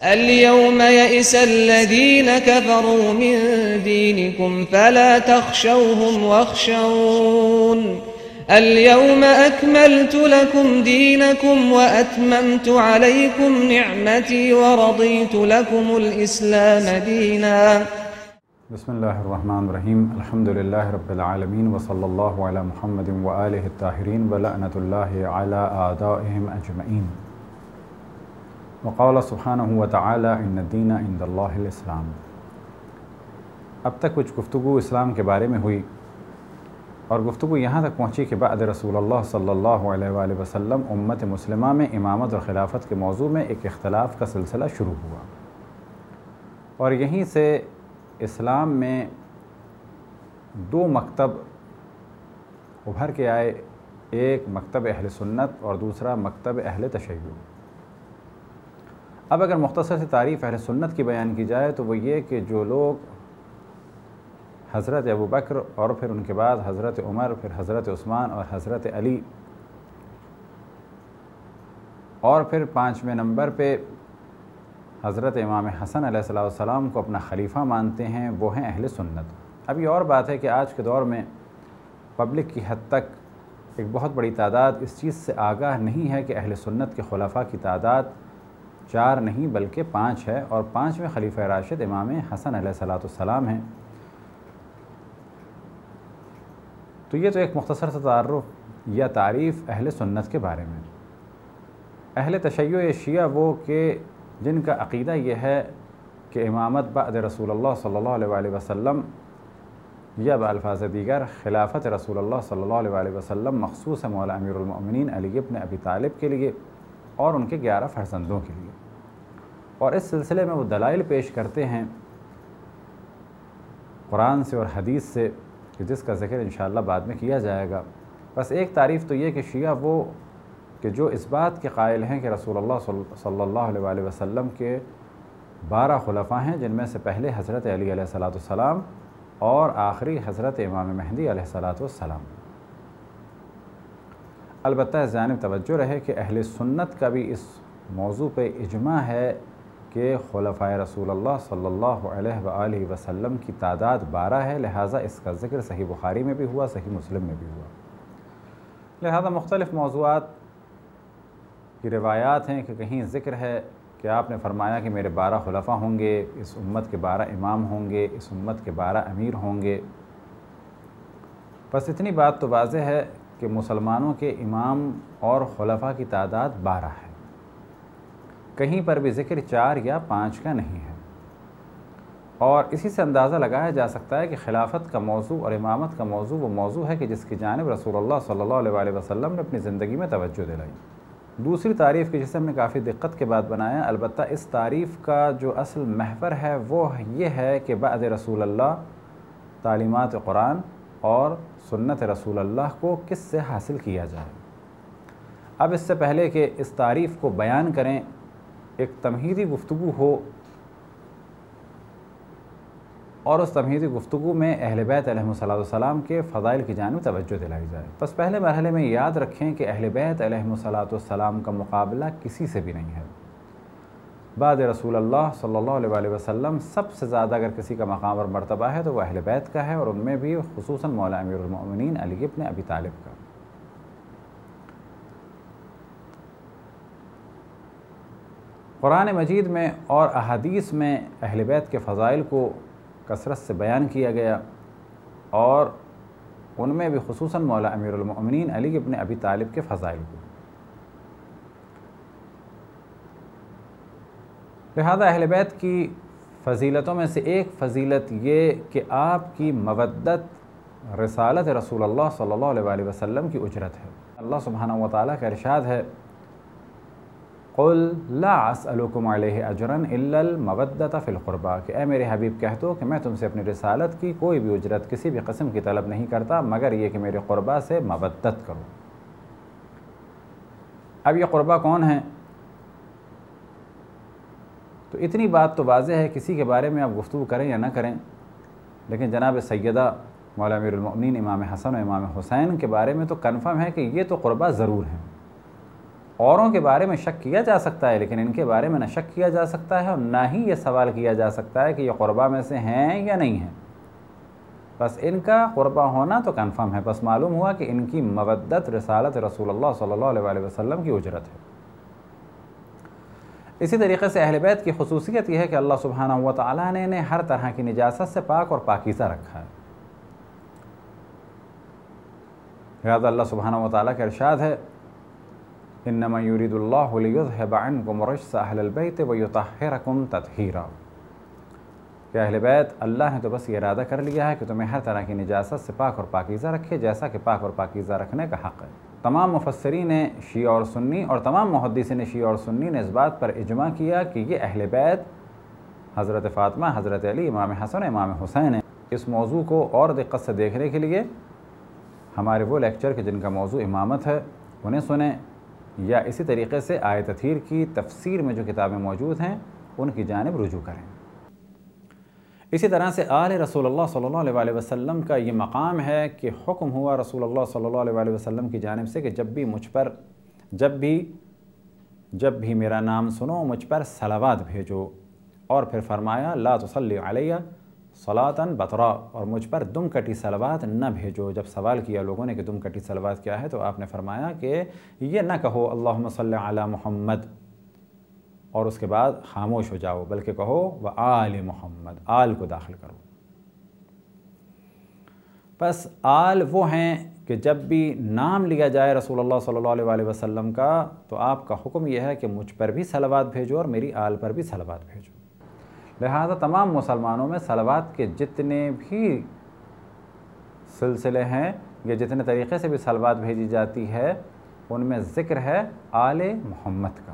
اليوم يئس الذين كفروا من دينكم فلا تخشوهم واخشون اليوم أكملت لكم دينكم وأتممت عليكم نعمتي ورضيت لكم الإسلام دينا. بسم اللہ الرحمن الرحیم. الحمد للہ رب العالمین وصلی اللہ علی محمد وآلہ الطاہرین ولعنۃ اللہ علی اعدائہم اجمعین. وقال سبحانہ وتعالی ان الدین عند اللہ الاسلام. اب تک کچھ گفتگو اسلام کے بارے میں ہوئی اور گفتگو یہاں تک پہنچی کہ بعد رسول اللہ صلی اللہ علیہ وآلہ وسلم امت مسلمہ میں امامت اور خلافت کے موضوع میں ایک اختلاف کا سلسلہ شروع ہوا، اور یہیں سے اسلام میں دو مکتب ابھر کے آئے، ایک مکتب اہل سنت اور دوسرا مکتب اہل تشیع. اب اگر مختصر سے تعریف اہل سنت کی بیان کی جائے تو وہ یہ کہ جو لوگ حضرت ابو بکر اور پھر ان کے بعد حضرت عمر، پھر حضرت عثمان اور حضرت علی، اور پھر پانچویں نمبر پہ حضرت امام حسن علیہ السلام کو اپنا خلیفہ مانتے ہیں، وہ ہیں اہل سنت. اب یہ اور بات ہے کہ آج کے دور میں پبلک کی حد تک ایک بہت بڑی تعداد اس چیز سے آگاہ نہیں ہے کہ اہل سنت کے خلفاء کی تعداد 4 نہیں بلکہ 5 ہے، اور 5ویں خلیفہ راشد امام حسن علیہ السلام ہیں. تو یہ تو ایک مختصر سا تعارف یا تعریف اہل سنت کے بارے میں. اہل تشیع یا شیعہ وہ کہ جن کا عقیدہ یہ ہے کہ امامت بعد رسول اللہ صلی اللہ علیہ وآلہ وسلم یا بالفاظ دیگر خلافت رسول اللہ صلی اللہ علیہ وآلہ وسلم مخصوص ہے مولا امیر المؤمنین علی ابن ابی طالب کے لیے اور ان کے 11 فرزندوں کے لیے. اور اس سلسلے میں وہ دلائل پیش کرتے ہیں قرآن سے اور حدیث سے، کہ جس کا ذکر انشاءاللہ بعد میں کیا جائے گا. بس ایک تعریف تو یہ کہ شیعہ وہ کہ جو اس بات کے قائل ہیں کہ رسول اللہ صلی اللہ علیہ وآلہ وسلم کے 12 خلفاء ہیں، جن میں سے پہلے حضرت علی علیہ السلام اور آخری حضرت امام مہدی علیہ السلام. البتہ اس جانب توجہ رہے کہ اہل سنت کا بھی اس موضوع پہ اجماع ہے کہ خلفائے رسول اللہ صلی اللہ علیہ وآلہ وسلم کی تعداد 12 ہے، لہٰذا اس کا ذکر صحیح بخاری میں بھی ہوا، صحیح مسلم میں بھی ہوا. لہٰذا مختلف موضوعات کی روایات ہیں کہ کہیں ذکر ہے کہ آپ نے فرمایا کہ میرے 12 خلفاء ہوں گے، اس امت کے 12 امام ہوں گے، اس امت کے 12 امیر ہوں گے. بس اتنی بات تو واضح ہے کہ مسلمانوں کے امام اور خلفاء کی تعداد 12 ہے، کہیں پر بھی ذکر 4 یا 5 کا نہیں ہے. اور اسی سے اندازہ لگایا جا سکتا ہے کہ خلافت کا موضوع اور امامت کا موضوع وہ موضوع ہے کہ جس کی جانب رسول اللہ صلی اللہ علیہ وآلہ وسلم نے اپنی زندگی میں توجہ دلائی. دوسری تعریف کی جسے ہم نے کافی دقت کے بعد بنایا، البتہ اس تعریف کا جو اصل محور ہے وہ یہ ہے کہ بعد رسول اللہ تعلیمات قرآن اور سنت رسول اللہ کو کس سے حاصل کیا جائے. اب اس سے پہلے کہ اس تعریف کو بیان کریں، ایک تمہیدی گفتگو ہو اور اس تمہیدی گفتگو میں اہل بیت علیہ السلام کے فضائل کی جانب توجہ دلائی جائے. بس پہلے مرحلے میں یاد رکھیں کہ اہل بیت علیہ السلام کا مقابلہ کسی سے بھی نہیں ہے. بعد رسول اللہ صلی اللہ علیہ وآلہ وسلم سب سے زیادہ اگر کسی کا مقام اور مرتبہ ہے تو وہ اہل بیت کا ہے، اور ان میں بھی خصوصاً مولا امیر المؤمنین علی ابن ابی طالب کا. قرآن مجید میں اور احادیث میں اہل بیت کے فضائل کو کثرت سے بیان کیا گیا، اور ان میں بھی خصوصاً مولا امیر المؤمنین علی ابن ابی طالب کے فضائل کو. لہذا اہل بیت کی فضیلتوں میں سے ایک فضیلت یہ کہ آپ کی مودت رسالت رسول اللہ صلی اللہ علیہ وآلہ وسلم کی اجرت ہے. اللہ سبحانہ وتعالیٰ کا ارشاد ہے قُلْ لَا أَسْأَلُكُمْ عَلَيْهِ أَجْرًا إِلَّا الْمَوَدَّةَ فِي الْقُرْبَى، کہ اے میرے حبیب کہہ دو کہ میں تم سے اپنی رسالت کی کوئی بھی اجرت کسی بھی قسم کی طلب نہیں کرتا مگر یہ کہ میرے قربا سے مودت کرو. اب یہ قربا کون ہیں؟ تو اتنی بات تو واضح ہے، کسی کے بارے میں آپ گفتگو کریں یا نہ کریں، لیکن جناب سیدہ مولا امیر المؤمنین امام حسن و امام حسین کے بارے میں تو کنفرم ہے کہ یہ تو قربا ضرور ہیں. اوروں کے بارے میں شک کیا جا سکتا ہے، لیکن ان کے بارے میں نہ شک کیا جا سکتا ہے اور نہ ہی یہ سوال کیا جا سکتا ہے کہ یہ قربا میں سے ہیں یا نہیں ہیں۔ بس ان کا قربا ہونا تو کنفرم ہے، بس معلوم ہوا کہ ان کی مودت رسالت رسول اللہ صلی اللہ علیہ وسلم کی اجرت ہے۔ اسی طریقے سے اہل بیت کی خصوصیت یہ ہے کہ اللہ سبحانہ و تعالیٰ نے انہیں ہر طرح کی نجاست سے پاک اور پاکیزہ رکھا ہے۔ لہذا اللہ سبحانہ و تعالیٰ کا ارشاد ہے انما یرید اللہ لیذھب عنکم رجس اہل البیت ویطہرکم تطہیرا، کہ اہل بیت اللہ نے تو بس یہ ارادہ کر لیا ہے کہ تمہیں ہر طرح کی نجاست سے پاک اور پاکیزہ رکھے، جیسا کہ پاک اور پاکیزہ رکھنے کا حق ہے۔ تمام مفسرین شیعہ اور سنی اور تمام محدثین شیعہ اور سنی نے اس بات پر اجماع کیا کہ یہ اہل بیت حضرت فاطمہ، حضرت علی، امام حسن، امام حسین ہیں۔ اس موضوع کو اور دقت سے دیکھنے کے لیے ہمارے وہ لیکچر کہ جن کا موضوع امامت ہے انہیں سنیں، یا اسی طریقے سے آیت تطہیر کی تفسیر میں جو کتابیں موجود ہیں ان کی جانب رجوع کریں۔ اسی طرح سے آل رسول اللہ صلی اللہ علیہ وسلم کا یہ مقام ہے کہ حکم ہوا رسول اللہ صلی اللہ علیہ وسلم کی جانب سے کہ جب بھی مجھ پر جب بھی میرا نام سنو مجھ پر صلوات بھیجو، اور پھر فرمایا لا تصلی علیہ صلاۃ بطرا، اور مجھ پر دم کٹی صلوات نہ بھیجو۔ جب سوال کیا لوگوں نے کہ دم کٹی صلوات کیا ہے تو آپ نے فرمایا کہ یہ نہ کہو اللہم صلی علی محمد اور اس کے بعد خاموش ہو جاؤ، بلکہ کہو وآل محمد، آل کو داخل کرو۔ بس آل وہ ہیں کہ جب بھی نام لیا جائے رسول اللہ صلی اللہ علیہ وسلم کا تو آپ کا حکم یہ ہے کہ مجھ پر بھی صلوات بھیجو اور میری آل پر بھی صلوات بھیجو۔ لہذا تمام مسلمانوں میں صلوات کے جتنے بھی سلسلے ہیں یا جتنے طریقے سے بھی صلوات بھیجی جاتی ہے ان میں ذکر ہے آل محمد کا۔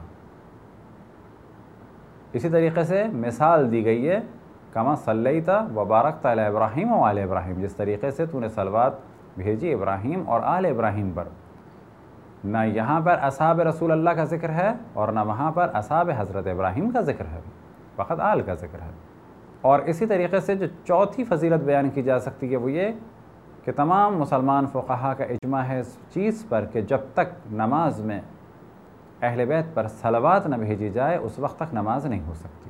اسی طریقے سے مثال دی گئی ہے کما صلیت و بارکت علی ابراہیم و آل ابراہیم، جس طریقے سے تو نے صلوات بھیجی ابراہیم اور آل ابراہیم پر۔ نہ یہاں پر اصحاب رسول اللہ کا ذکر ہے اور نہ وہاں پر اصحاب حضرت ابراہیم کا ذکر ہے، فقط آل کا ذکر ہے۔ اور اسی طریقے سے جو چوتھی فضیلت بیان کی جا سکتی ہے وہ یہ کہ تمام مسلمان فقہا کا اجماع ہے اس چیز پر کہ جب تک نماز میں اہل بیت پر صلوات نہ بھیجی جائے اس وقت تک نماز نہیں ہو سکتی۔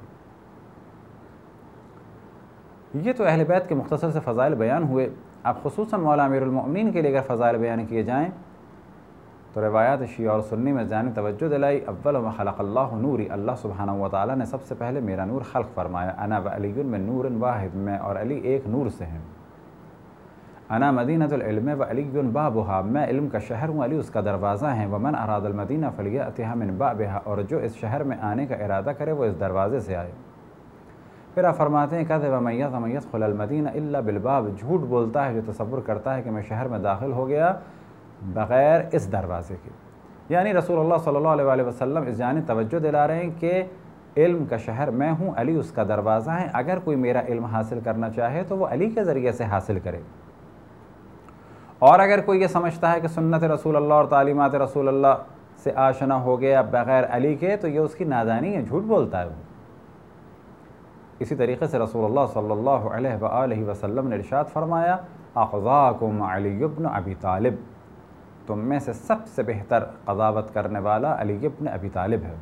یہ تو اہل بیت کے مختصر سے فضائل بیان ہوئے۔ اب خصوصاً مولا امیر المؤمنین کے لیے اگر فضائل بیان کیے جائیں تو روایات شیعہ اور سنی میں جانب توجہ دلائی۔ اول ما خلق اللہ نوری، اللہ سبحانہ و تعالیٰ نے سب سے پہلے میرا نور خلق فرمایا۔ انا و علی من نور واحد، میں اور علی ایک نور سے ہیں۔ انا مدینۃ العلم و علی بابها، میں علم کا شہر ہوں، علی اس کا دروازہ ہیں۔ ومن اراد المدینہ فلیأتها من بابها، اور جو اس شہر میں آنے کا ارادہ کرے وہ اس دروازے سے آئے۔ پھر آپ فرماتے ہیں کذب من يدخل المدینہ الا بالباب، جھوٹ بولتا ہے جو تصور کرتا ہے کہ میں شہر میں داخل ہو گیا بغیر اس دروازے کے۔ یعنی رسول اللہ صلی اللہ علیہ وسلم اس جانب توجہ دلا رہے ہیں کہ علم کا شہر میں ہوں، علی اس کا دروازہ ہے، اگر کوئی میرا علم حاصل کرنا چاہے تو وہ علی کے ذریعے سے حاصل کرے۔ اور اگر کوئی یہ سمجھتا ہے کہ سنت رسول اللہ اور تعلیمات رسول اللہ سے آشنا ہو گیا بغیر علی کے تو یہ اس کی نادانی ہے، جھوٹ بولتا ہے وہ۔ اسی طریقے سے رسول اللہ صلی اللہ علیہ وآلہ وسلم نے ارشاد فرمایا اقضاکم علی بن ابی طالب، تم میں سے سب سے بہتر قضاوت کرنے والا علی بن ابی طالب ہے۔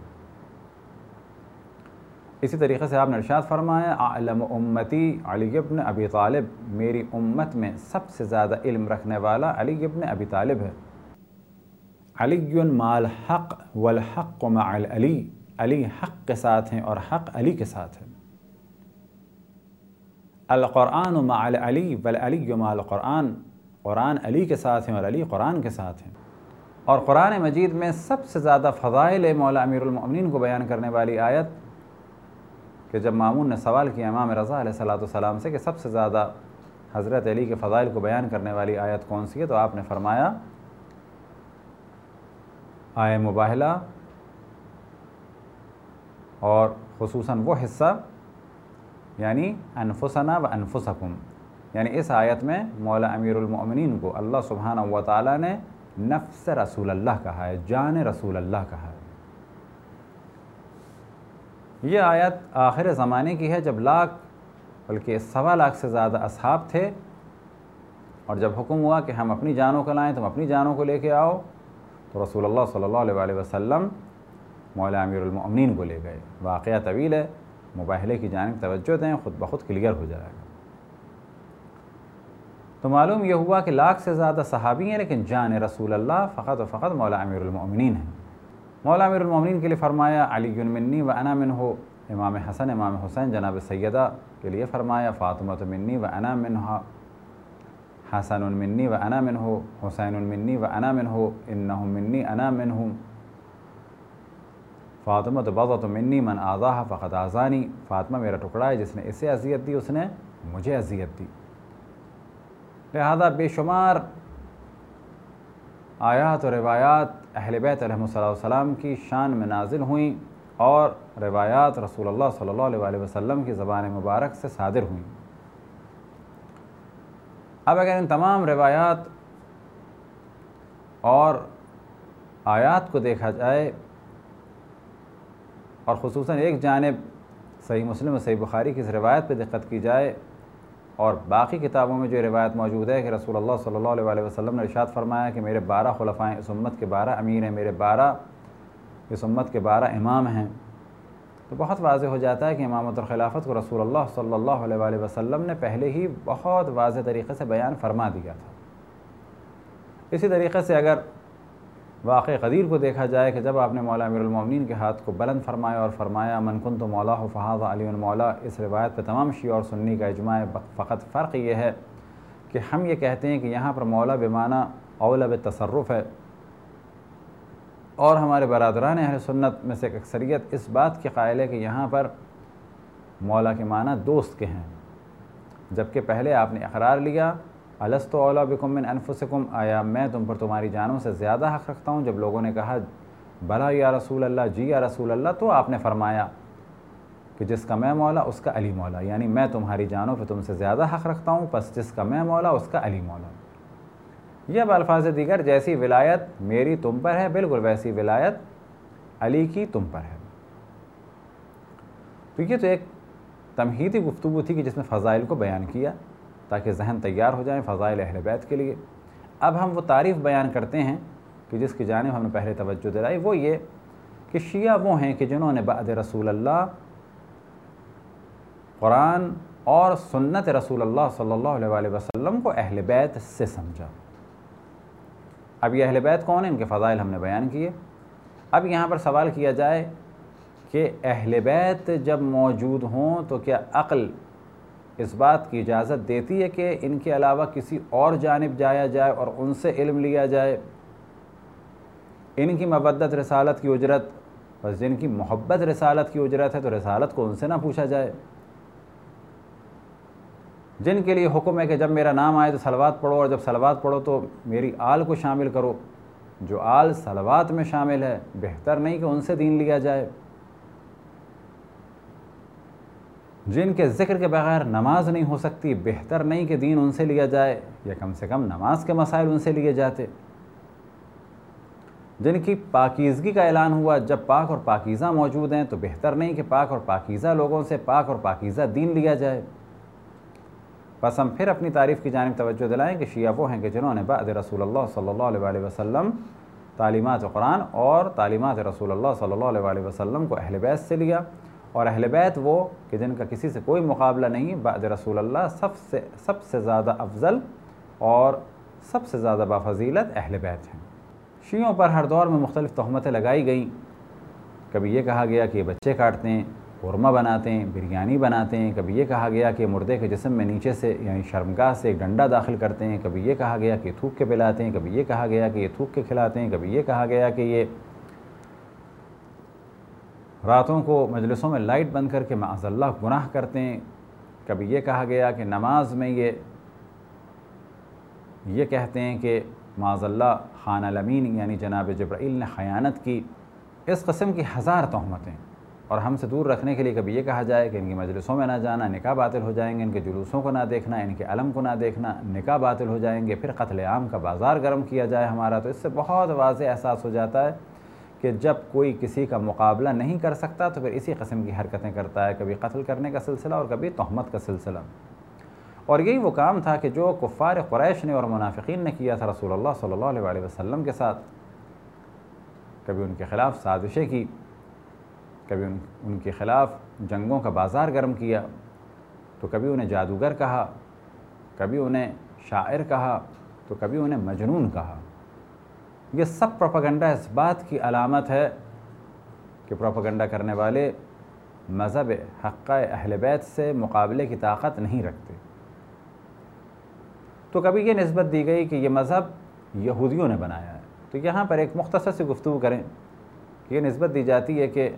اسی طریقے سے آپ نے ارشاد فرمایا اعلم امتی علی بن ابی طالب، میری امت میں سب سے زیادہ علم رکھنے والا علی بن ابی طالب ہے۔ علی مع الحق والحق مع العلی، علی حق کے ساتھ ہیں اور حق علی کے ساتھ ہے۔ القرآن مع العلی والعلی مع القرآن، قرآن علی کے ساتھ ہیں اور علی قرآن کے ساتھ ہیں۔ اور قرآن مجید میں سب سے زیادہ فضائل مولا امیر المؤمنین کو بیان کرنے والی آیت کہ جب مامون نے سوال کیا امام رضا علیہ السلام سے کہ سب سے زیادہ حضرت علی کے فضائل کو بیان کرنے والی آیت کون سی ہے تو آپ نے فرمایا آیہ مباہلہ، اور خصوصاً وہ حصہ یعنی انفسنا و انفسکم، یعنی اس آیت میں مولا امیر المؤمنین کو اللہ سبحانہ و تعالیٰ نے نفس رسول اللہ کہا ہے، جان رسول اللہ کہا ہے۔ یہ آیت آخر زمانے کی ہے جب لاکھ بلکہ 1.25 لاکھ سے زیادہ اصحاب تھے، اور جب حکم ہوا کہ ہم اپنی جانوں کو لائیں تم اپنی جانوں کو لے کے آؤ تو رسول اللہ صلی اللہ علیہ وسلم مولا امیر المؤمنین کو لے گئے۔ واقعہ طویل ہے، مباحلے کی جانب توجہ دیں، خود بخود کلیئر ہو جائے گا۔ تو معلوم یہ ہوا کہ لاکھ سے زیادہ صحابی ہیں، لیکن جان رسول اللہ فقط و فقط مولا امیر المؤمنین ہیں۔ مولا امیر المؤمنین کے لیے فرمایا علی منی و انا منہ، امام حسن امام حسین جناب سیدہ کے لیے فرمایا فاطمۃ منی و انا منہا، حسن منی و انا منہ، حسین منی و انا منہ، انہم منی انا منہم، فاطمہ بضعۃ منی من آذاہا فقد آذانی، فاطمہ میرا ٹکڑا ہے، جس نے اسے اذیت دی اس نے مجھے اذیت دی۔ لہذا بے شمار آیات و روایات اہل بیت علیہ السلام کی شان میں نازل ہوئیں، اور روایات رسول اللہ صلی اللہ علیہ وسلم کی زبان مبارک سے صادر ہوئیں۔ اب اگر ان تمام روایات اور آیات کو دیکھا جائے، اور خصوصاً ایک جانب صحیح مسلم و صحیح بخاری کی اس روایت پہ دقت کی جائے، اور باقی کتابوں میں جو روایت موجود ہے کہ رسول اللہ صلی اللہ علیہ وسلم نے ارشاد فرمایا کہ میرے 12 خلفاء ہیں، اس امت کے 12 امیر ہیں، میرے 12 اس امت کے 12 امام ہیں، تو بہت واضح ہو جاتا ہے کہ امامت الخلافت کو رسول اللہ صلی اللہ علیہ وسلم نے پہلے ہی بہت واضح طریقے سے بیان فرما دیا تھا۔ اسی طریقے سے اگر واقع قدیر کو دیکھا جائے کہ جب آپ نے مولا امیر المؤمنین کے ہاتھ کو بلند فرمایا اور فرمایا من کنت مولاہ فہذا علی مولا، اس روایت پہ تمام شیعہ اور سنی کا اجماع ہے۔ فقط فرق یہ ہے کہ ہم یہ کہتے ہیں کہ یہاں پر مولا بمعنی اولا بالتصرف ہے، اور ہمارے برادران اہل سنت میں سے ایک اکثریت اس بات کی قائل ہے کہ یہاں پر مولا کے معنی دوست کے ہیں، جبکہ پہلے آپ نے اقرار لیا الست اولا بکم من انفسکم، آیا میں تم پر تمہاری جانوں سے زیادہ حق رکھتا ہوں؟ جب لوگوں نے کہا بلا یا رسول اللہ، جی یا رسول اللہ، تو آپ نے فرمایا کہ جس کا میں مولا اس کا علی مولا، یعنی میں تمہاری جانوں پہ تم سے زیادہ حق رکھتا ہوں، پس جس کا میں مولا اس کا علی مولا۔ یہ بالفاظ دیگر جیسی ولایت میری تم پر ہے، بالکل ویسی ولایت علی کی تم پر ہے۔ تو یہ تو ایک تمہیدی گفتگو تھی کہ جس میں فضائل کو بیان کیا تاکہ ذہن تیار ہو جائیں فضائل اہل بیت کے لیے۔ اب ہم وہ تعریف بیان کرتے ہیں کہ جس کی جانب ہم نے پہلے توجہ دلائی، وہ یہ کہ شیعہ وہ ہیں کہ جنہوں نے بعد رسول اللہ قرآن اور سنت رسول اللہ صلی اللہ علیہ وسلم کو اہل بیت سے سمجھا۔ اب یہ اہل بیت کون ہیں؟ ان کے فضائل ہم نے بیان کیے۔ اب یہاں پر سوال کیا جائے کہ اہل بیت جب موجود ہوں تو کیا عقل اس بات کی اجازت دیتی ہے کہ ان کے علاوہ کسی اور جانب جایا جائے اور ان سے علم لیا جائے؟ ان کی مودت رسالت کی اجرت، بس جن کی محبت رسالت کی اجرت ہے تو رسالت کو ان سے نہ پوچھا جائے؟ جن کے لیے حکم ہے کہ جب میرا نام آئے تو صلوات پڑھو، اور جب صلوات پڑھو تو میری آل کو شامل کرو، جو آل صلوات میں شامل ہے، بہتر نہیں کہ ان سے دین لیا جائے؟ جن کے ذکر کے بغیر نماز نہیں ہو سکتی، بہتر نہیں کہ دین ان سے لیا جائے، یا کم سے کم نماز کے مسائل ان سے لیے جاتے؟ جن کی پاکیزگی کا اعلان ہوا، جب پاک اور پاکیزہ موجود ہیں تو بہتر نہیں کہ پاک اور پاکیزہ لوگوں سے پاک اور پاکیزہ دین لیا جائے؟ بس ہم پھر اپنی تعریف کی جانب توجہ دلائیں کہ شیعہ وہ ہیں کہ جنہوں نے بعد رسول اللہ صلی اللہ علیہ وسلم تعلیمات قرآن اور تعلیمات رسول اللہ صلی اللہ علیہ وسلم کو اہل بیت سے لیا، اور اہل بیت وہ کہ جن کا کسی سے کوئی مقابلہ نہیں، بعد رسول اللہ سب سے زیادہ افضل اور سب سے زیادہ بافضیلت اہل بیت ہیں۔ شیعوں پر ہر دور میں مختلف تہمتیں لگائی گئیں۔ کبھی یہ کہا گیا کہ یہ بچے کاٹتے ہیں، قورمہ بناتے ہیں، بریانی بناتے ہیں، کبھی یہ کہا گیا کہ مردے کے جسم میں نیچے سے یعنی شرمگاہ سے ایک ڈنڈا داخل کرتے ہیں، کبھی یہ کہا گیا کہ تھوک کے پلاتے ہیں، کبھی یہ کہا گیا کہ یہ تھوک کے کھلاتے ہیں، کبھی یہ کہا گیا کہ یہ راتوں کو مجلسوں میں لائٹ بند کر کے معاذ اللہ گناہ کرتے ہیں، کبھی یہ کہا گیا کہ نماز میں یہ کہتے ہیں کہ معاذ اللہ خانہ الامین یعنی جناب جبرائیل نے خیانت کی۔ اس قسم کی ہزار تہمتیں، اور ہم سے دور رکھنے کے لیے کبھی یہ کہا جائے کہ ان کی مجلسوں میں نہ جانا، نکاح باطل ہو جائیں گے، ان کے جلوسوں کو نہ دیکھنا، ان کے علم کو نہ دیکھنا، نکاح باطل ہو جائیں گے، پھر قتل عام کا بازار گرم کیا جائے ہمارا۔ تو اس سے بہت واضح احساس ہو جاتا ہے کہ جب کوئی کسی کا مقابلہ نہیں کر سکتا تو پھر اسی قسم کی حرکتیں کرتا ہے، کبھی قتل کرنے کا سلسلہ اور کبھی تہمت کا سلسلہ۔ اور یہی وہ کام تھا کہ جو کفار قریش نے اور منافقین نے کیا تھا رسول اللہ صلی اللہ علیہ وسلم کے ساتھ۔ کبھی ان کے خلاف سازشیں کی، کبھی ان کے خلاف جنگوں کا بازار گرم کیا، تو کبھی انہیں جادوگر کہا، کبھی انہیں شاعر کہا، تو کبھی انہیں مجنون کہا۔ یہ سب پروپیگنڈا اس بات کی علامت ہے کہ پروپیگنڈا کرنے والے مذہب حقہ اہل بیت سے مقابلے کی طاقت نہیں رکھتے۔ تو کبھی یہ نسبت دی گئی کہ یہ مذہب یہودیوں نے بنایا ہے، تو یہاں پر ایک مختصر سی گفتگو کریں کہ یہ نسبت دی جاتی ہے کہ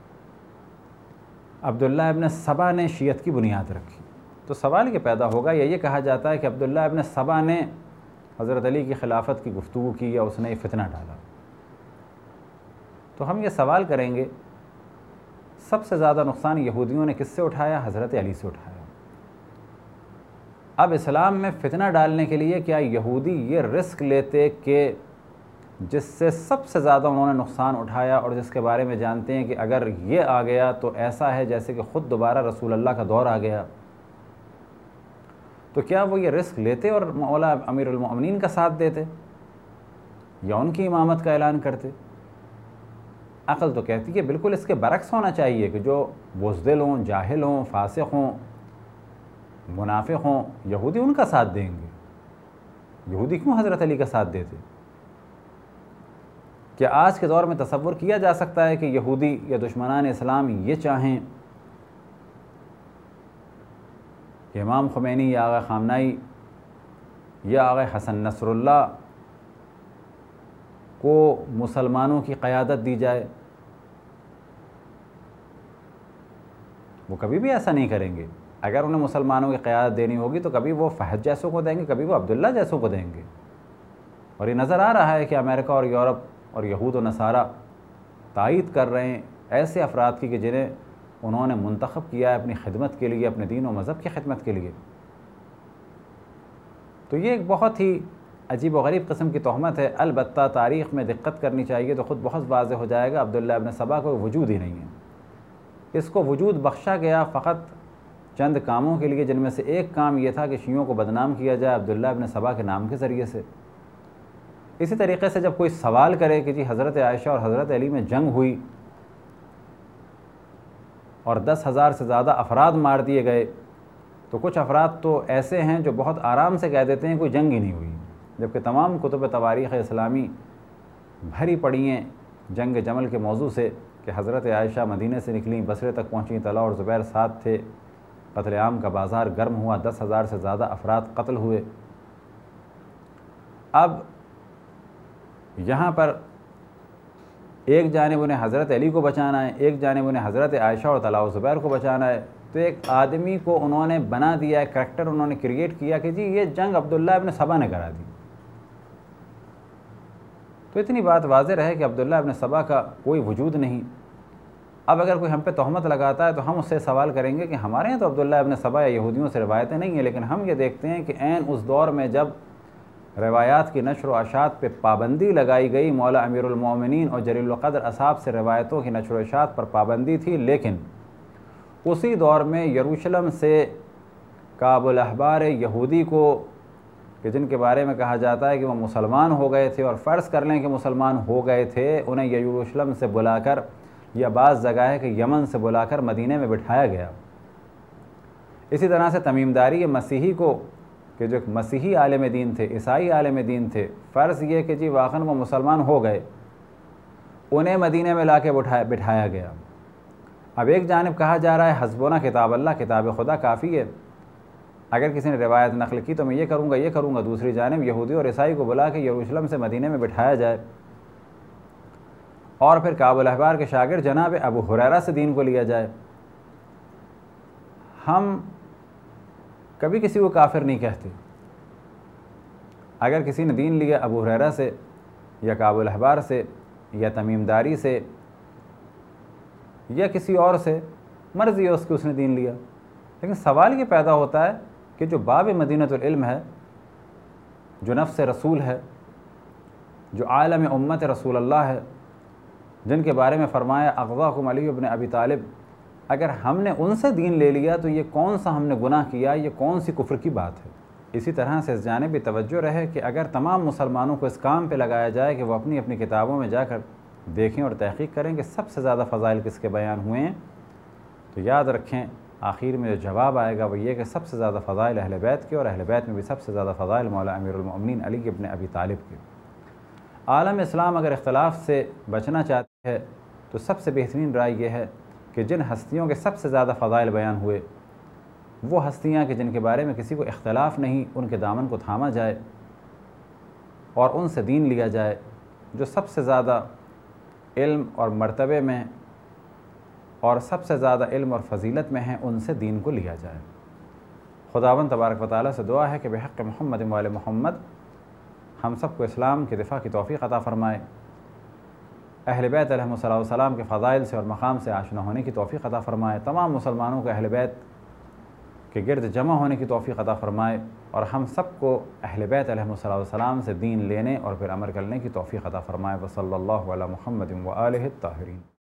عبداللہ ابن سبا نے شیعت کی بنیاد رکھی، تو سوال یہ پیدا ہوگا، یہ کہا جاتا ہے کہ عبداللہ ابن سبا نے حضرت علی کی خلافت کی گفتگو کی یا اس نے یہ فتنہ ڈالا، تو ہم یہ سوال کریں گے سب سے زیادہ نقصان یہودیوں نے کس سے اٹھایا؟ حضرت علی سے اٹھایا۔ اب اسلام میں فتنہ ڈالنے کے لیے کیا یہودی یہ رسک لیتے کہ جس سے سب سے زیادہ انہوں نے نقصان اٹھایا اور جس کے بارے میں جانتے ہیں کہ اگر یہ آ گیا تو ایسا ہے جیسے کہ خود دوبارہ رسول اللہ کا دور آ گیا، تو کیا وہ یہ رسک لیتے اور مولا امیر المؤمنین کا ساتھ دیتے یا ان کی امامت کا اعلان کرتے؟ عقل تو کہتی ہے بالکل اس کے برعکس ہونا چاہیے کہ جو بزدل ہوں، جاہل ہوں، فاسق ہوں، منافق ہوں، یہودی ان کا ساتھ دیں گے۔ یہودی کیوں حضرت علی کا ساتھ دیتے؟ کیا آج کے دور میں تصور کیا جا سکتا ہے کہ یہودی یا دشمنان اسلام یہ چاہیں کہ امام خمینی یا آغا خامنائی یا آغا حسن نصر اللہ کو مسلمانوں کی قیادت دی جائے؟ وہ کبھی بھی ایسا نہیں کریں گے۔ اگر انہیں مسلمانوں کی قیادت دینی ہوگی تو کبھی وہ فہد جیسوں کو دیں گے، کبھی وہ عبداللہ جیسوں کو دیں گے۔ اور یہ نظر آ رہا ہے کہ امریکہ اور یورپ اور یہود و نصارہ تائید کر رہے ہیں ایسے افراد کی کہ جنہیں انہوں نے منتخب کیا ہے اپنی خدمت کے لیے، اپنے دین و مذہب کی خدمت کے لیے۔ تو یہ ایک بہت ہی عجیب و غریب قسم کی تہمت ہے۔ البتہ تاریخ میں دقت کرنی چاہیے تو خود بہت واضح ہو جائے گا عبداللہ ابن سبا کو وجود ہی نہیں ہے۔ اس کو وجود بخشا گیا فقط چند کاموں کے لیے، جن میں سے ایک کام یہ تھا کہ شیعوں کو بدنام کیا جائے عبداللہ ابن سبا کے نام کے ذریعے سے۔ اسی طریقے سے جب کوئی سوال کرے کہ جی حضرت عائشہ اور حضرت علی میں جنگ ہوئی اور 10,000 سے زیادہ افراد مار دیے گئے، تو کچھ افراد تو ایسے ہیں جو بہت آرام سے کہہ دیتے ہیں کوئی جنگ ہی نہیں ہوئی، جبکہ تمام کتب تواریخ اسلامی بھری پڑی ہیں جنگ جمل کے موضوع سے کہ حضرت عائشہ مدینے سے نکلیں، بصرے تک پہنچیں، طلحہ اور زبیر ساتھ تھے، قتل عام کا بازار گرم ہوا، 10,000 سے زیادہ افراد قتل ہوئے۔ اب یہاں پر ایک جانب انہیں حضرت علی کو بچانا ہے، ایک جانب انہیں حضرت عائشہ اور طلحہ و زبیر کو بچانا ہے، تو ایک آدمی کو انہوں نے بنا دیا ہے، کریکٹر انہوں نے کریٹ کیا کہ جی یہ جنگ عبداللہ ابن سبا نے کرا دی۔ تو اتنی بات واضح رہے کہ عبداللہ ابن سبا کا کوئی وجود نہیں۔ اب اگر کوئی ہم پہ تہمت لگاتا ہے تو ہم اس سے سوال کریں گے کہ ہمارے یہاں تو عبداللہ ابن سبا یا یہودیوں سے روایتیں نہیں ہیں، لیکن ہم یہ دیکھتے ہیں کہ عین اس دور میں جب روایات کی نشر و اشاعت پہ پابندی لگائی گئی، مولا امیر المومنین اور جلیل القدر اصحاب سے روایتوں کی نشر و اشاعت پر پابندی تھی، لیکن اسی دور میں یروشلم سے کعب الاحبار یہودی کو کہ جن کے بارے میں کہا جاتا ہے کہ وہ مسلمان ہو گئے تھے، اور فرض کر لیں کہ مسلمان ہو گئے تھے، انہیں یروشلم سے بلا کر یا بعض جگہ ہے کہ یمن سے بلا کر مدینے میں بٹھایا گیا۔ اسی طرح سے تمیمداری مسیحی کو کہ جو ایک مسیحی عالم دین تھے، عیسائی عالم دین تھے، فرض یہ کہ جی واقعاً وہ مسلمان ہو گئے، انہیں مدینے میں لا کے بٹھایا گیا۔ اب ایک جانب کہا جا رہا ہے حسبنا کتاب اللہ، کتاب خدا کافی ہے، اگر کسی نے روایت نقل کی تو میں یہ کروں گا، دوسری جانب یہودی اور عیسائی کو بلا کے یروشلم سے مدینے میں بٹھایا جائے، اور پھر کعب الاحبار کے شاگرد جناب ابو ہریرہ سے دین کو لیا جائے۔ ہم کبھی کسی کو کافر نہیں کہتے۔ اگر کسی نے دین لیا ابو ہریرہ سے یا کعب الاحبار سے یا تمیمداری سے یا کسی اور سے، مرضی ہے اس کی، اس نے دین لیا، لیکن سوال یہ پیدا ہوتا ہے کہ جو باب مدینۃ العلم ہے، جو نفس رسول ہے، جو عالم امت رسول اللہ ہے، جن کے بارے میں فرمایا اغواکم علی ابن ابی طالب، اگر ہم نے ان سے دین لے لیا تو یہ کون سا ہم نے گناہ کیا، یہ کون سی کفر کی بات ہے۔ اسی طرح سے اس جانب بھی توجہ رہے کہ اگر تمام مسلمانوں کو اس کام پہ لگایا جائے کہ وہ اپنی اپنی کتابوں میں جا کر دیکھیں اور تحقیق کریں کہ سب سے زیادہ فضائل کس کے بیان ہوئے ہیں، تو یاد رکھیں آخر میں جو جواب آئے گا وہ یہ کہ سب سے زیادہ فضائل اہل بیت کے، اور اہل بیت میں بھی سب سے زیادہ فضائل مولا امیر المؤمنین علی ابن ابی طالب کے۔ عالم اسلام اگر اختلاف سے بچنا چاہتے ہے تو سب سے بہترین رائے یہ ہے کہ جن ہستیوں کے سب سے زیادہ فضائل بیان ہوئے، وہ ہستیاں کہ جن کے بارے میں کسی کو اختلاف نہیں، ان کے دامن کو تھاما جائے اور ان سے دین لیا جائے۔ جو سب سے زیادہ علم اور مرتبے میں اور سب سے زیادہ علم اور فضیلت میں ہیں، ان سے دین کو لیا جائے۔ خداوند تبارک و تعالیٰ سے دعا ہے کہ بحق محمد و آل محمد ہم سب کو اسلام کے دفاع کی توفیق عطا فرمائے، اہل بیت علیہم السلام کے فضائل سے اور مقام سے آشنا ہونے کی توفیق عطا فرمائے، تمام مسلمانوں کو اہل بیت کے گرد جمع ہونے کی توفیق عطا فرمائے، اور ہم سب کو اہل بیت علیہم السلام سے دین لینے اور پھر عمل کرنے کی توفیق عطا فرمائے۔ وصلی اللہ علی محمد و آلہ الطاہرین۔